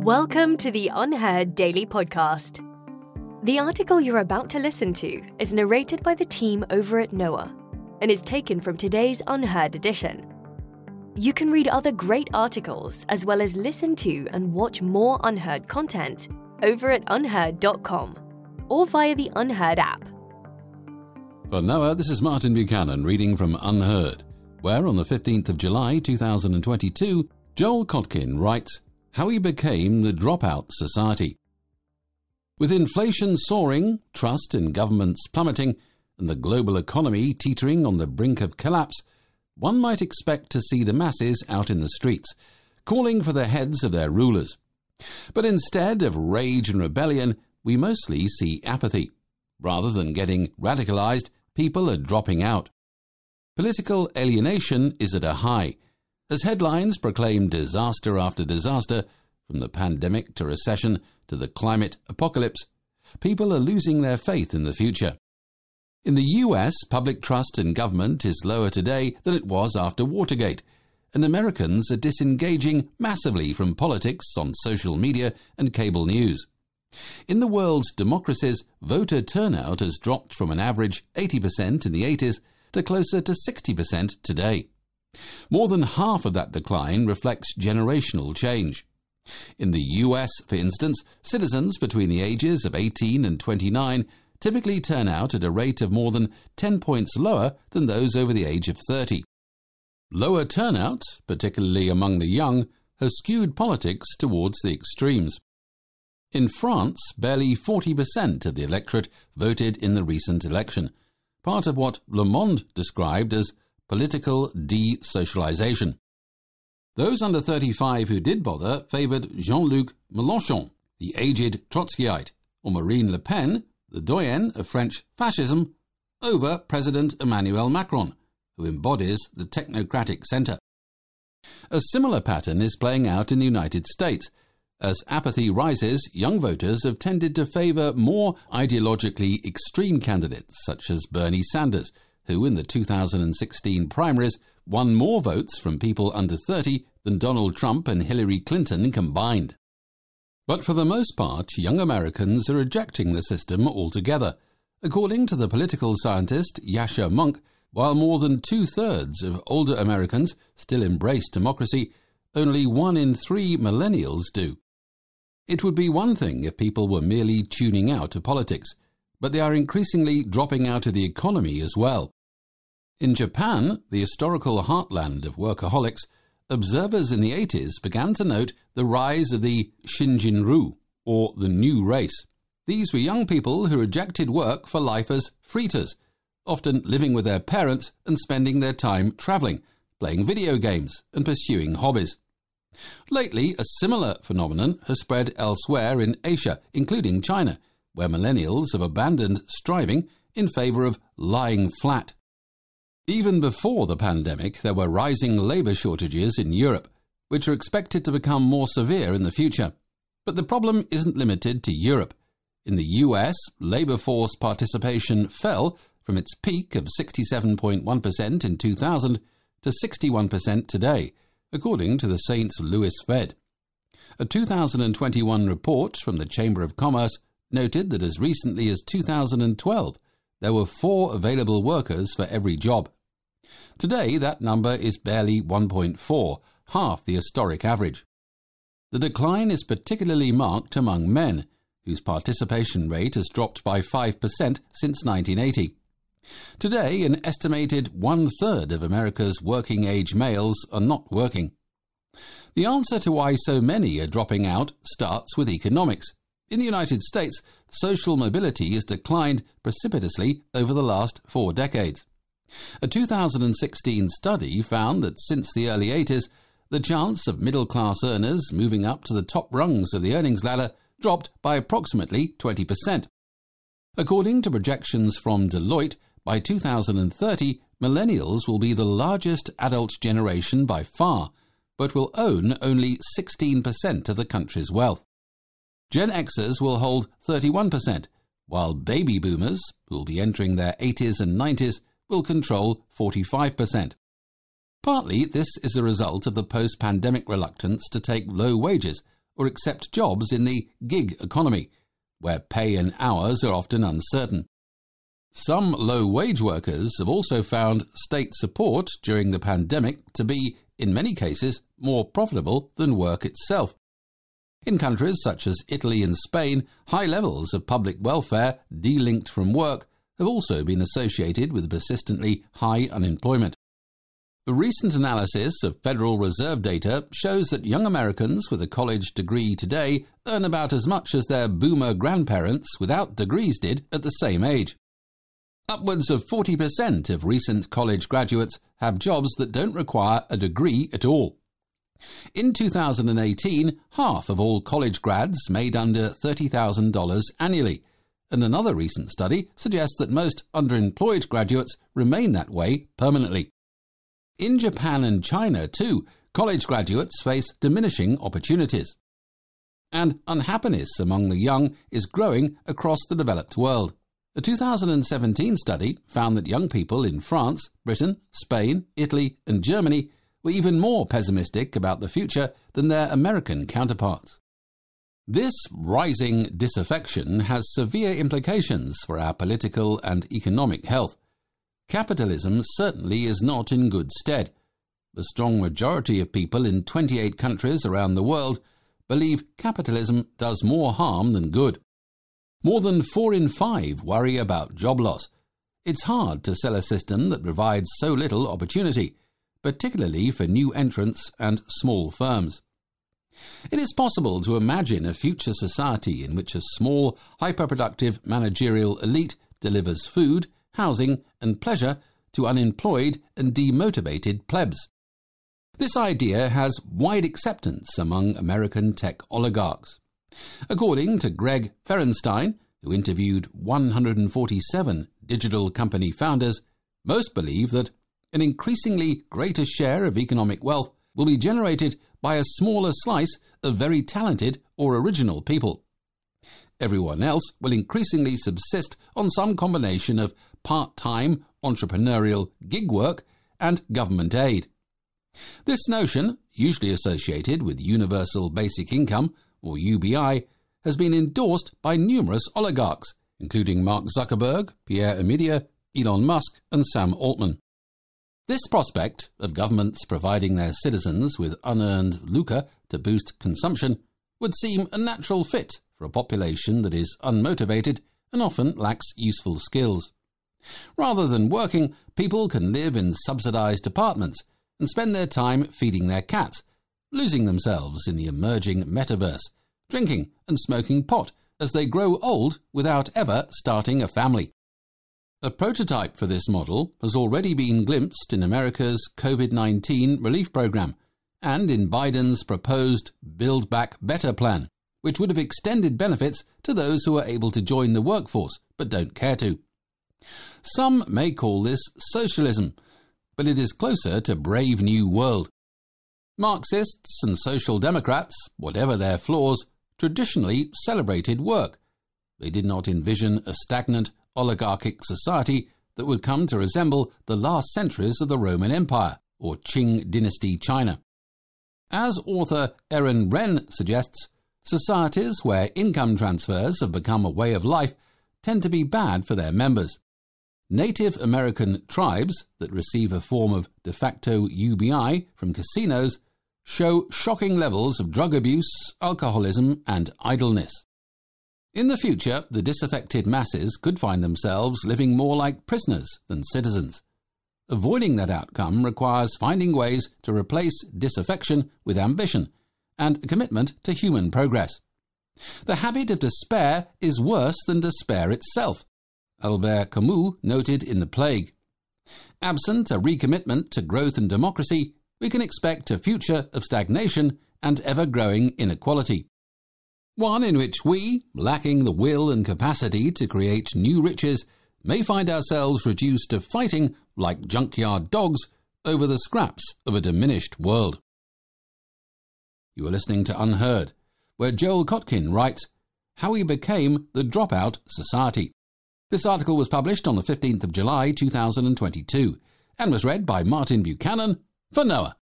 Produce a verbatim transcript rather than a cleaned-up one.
Welcome to the Unheard Daily Podcast. The article you're about to listen to is narrated by the team over at Noah and is taken from today's Unheard edition. You can read other great articles as well as listen to and watch more Unheard content over at unheard dot com or via the Unheard app. For Noah, this is Martin Buchanan reading from Unheard, where on the fifteenth of July two thousand twenty-two, Joel Kotkin writes, How he became the dropout society. With inflation soaring, trust in governments plummeting, and the global economy teetering on the brink of collapse, one might expect to see the masses out in the streets, calling for the heads of their rulers. But instead of rage and rebellion, we mostly see apathy. Rather than getting radicalized, people are dropping out. Political alienation is at a high. As headlines proclaim disaster after disaster, from the pandemic to recession to the climate apocalypse, people are losing their faith in the future. In the U S, public trust in government is lower today than it was after Watergate, and Americans are disengaging massively from politics on social media and cable news. In the world's democracies, voter turnout has dropped from an average eighty percent in the eighties to closer to sixty percent today. More than half of that decline reflects generational change. In the U S, for instance, citizens between the ages of eighteen and twenty-nine typically turn out at a rate of more than ten points lower than those over the age of thirty. Lower turnout, particularly among the young, has skewed politics towards the extremes. In France, barely forty percent of the electorate voted in the recent election, part of what Le Monde described as political de-socialization. Those under thirty-five who did bother favoured Jean-Luc Mélenchon, the aged Trotskyite, or Marine Le Pen, the doyen of French fascism, over President Emmanuel Macron, who embodies the technocratic centre. A similar pattern is playing out in the United States. As apathy rises, young voters have tended to favour more ideologically extreme candidates such as Bernie Sanders, who in the two thousand sixteen primaries won more votes from people under thirty than Donald Trump and Hillary Clinton combined. But for the most part, young Americans are rejecting the system altogether. According to the political scientist Yascha Mounk, while more than two-thirds of older Americans still embrace democracy, only one in three millennials do. It would be one thing if people were merely tuning out of politics, but they are increasingly dropping out of the economy as well. In Japan, the historical heartland of workaholics, observers in the eighties began to note the rise of the Shinjin-ryu, or the new race. These were young people who rejected work for life as freeters, often living with their parents and spending their time travelling, playing video games and pursuing hobbies. Lately, a similar phenomenon has spread elsewhere in Asia, including China, where millennials have abandoned striving in favour of lying flat. Even before the pandemic, there were rising labour shortages in Europe, which are expected to become more severe in the future. But the problem isn't limited to Europe. In the U S, labour force participation fell from its peak of sixty-seven point one percent in two thousand to sixty-one percent today, according to the Saint Louis Fed. A two thousand twenty-one report from the Chamber of Commerce noted that as recently as two thousand twelve, there were four available workers for every job. Today, that number is barely one point four, half the historic average. The decline is particularly marked among men, whose participation rate has dropped by five percent since nineteen eighty. Today, an estimated one-third of America's working-age males are not working. The answer to why so many are dropping out starts with economics. In the United States, social mobility has declined precipitously over the last four decades. A two thousand sixteen study found that since the early eighties, the chance of middle-class earners moving up to the top rungs of the earnings ladder dropped by approximately twenty percent. According to projections from Deloitte, by two thousand thirty, millennials will be the largest adult generation by far, but will own only sixteen percent of the country's wealth. Gen Xers will hold thirty-one percent, while baby boomers, who will be entering their eighties and nineties, will control forty-five percent. Partly this is a result of the post-pandemic reluctance to take low wages, or accept jobs in the gig economy, where pay and hours are often uncertain. Some low-wage workers have also found state support during the pandemic to be, in many cases, more profitable than work itself. In countries such as Italy and Spain, high levels of public welfare delinked from work have also been associated with persistently high unemployment. A recent analysis of Federal Reserve data shows that young Americans with a college degree today earn about as much as their boomer grandparents without degrees did at the same age. Upwards of forty percent of recent college graduates have jobs that don't require a degree at all. In two thousand eighteen, half of all college grads made under thirty thousand dollars annually, and another recent study suggests that most underemployed graduates remain that way permanently. In Japan and China, too, college graduates face diminishing opportunities. And unhappiness among the young is growing across the developed world. A two thousand seventeen study found that young people in France, Britain, Spain, Italy and Germany were even more pessimistic about the future than their American counterparts. This rising disaffection has severe implications for our political and economic health. Capitalism certainly is not in good stead. The strong majority of people in twenty-eight countries around the world believe capitalism does more harm than good. More than four in five worry about job loss. It's hard to sell a system that provides so little opportunity, particularly for new entrants and small firms. It is possible to imagine a future society in which a small, hyperproductive managerial elite delivers food, housing and pleasure to unemployed and demotivated plebs. This idea has wide acceptance among American tech oligarchs. According to Greg Ferenstein, who interviewed one hundred forty-seven digital company founders, most believe that an increasingly greater share of economic wealth will be generated by a smaller slice of very talented or original people. Everyone else will increasingly subsist on some combination of part-time entrepreneurial gig work and government aid. This notion, usually associated with Universal Basic Income, or U B I, has been endorsed by numerous oligarchs, including Mark Zuckerberg, Pierre Omidyar, Elon Musk and Sam Altman. This prospect of governments providing their citizens with unearned lucre to boost consumption would seem a natural fit for a population that is unmotivated and often lacks useful skills. Rather than working, people can live in subsidized apartments and spend their time feeding their cats, losing themselves in the emerging metaverse, drinking and smoking pot as they grow old without ever starting a family. A prototype for this model has already been glimpsed in America's COVID nineteen relief program and in Biden's proposed Build Back Better plan, which would have extended benefits to those who are able to join the workforce but don't care to. Some may call this socialism, but it is closer to Brave New World. Marxists and Social Democrats, whatever their flaws, traditionally celebrated work. They did not envision a stagnant, oligarchic society that would come to resemble the last centuries of the Roman Empire or Qing dynasty China. As author Erin Wren suggests, societies where income transfers have become a way of life tend to be bad for their members. Native American tribes that receive a form of de facto U B I from casinos show shocking levels of drug abuse, alcoholism and idleness. In the future, the disaffected masses could find themselves living more like prisoners than citizens. Avoiding that outcome requires finding ways to replace disaffection with ambition and a commitment to human progress. The habit of despair is worse than despair itself, Albert Camus noted in The Plague. Absent a recommitment to growth and democracy, we can expect a future of stagnation and ever-growing inequality. One in which we, lacking the will and capacity to create new riches, may find ourselves reduced to fighting like junkyard dogs over the scraps of a diminished world. You are listening to Unheard, where Joel Kotkin writes, How We Became the Dropout Society. This article was published on the fifteenth of July two thousand twenty-two and was read by Martin Buchanan for Noah.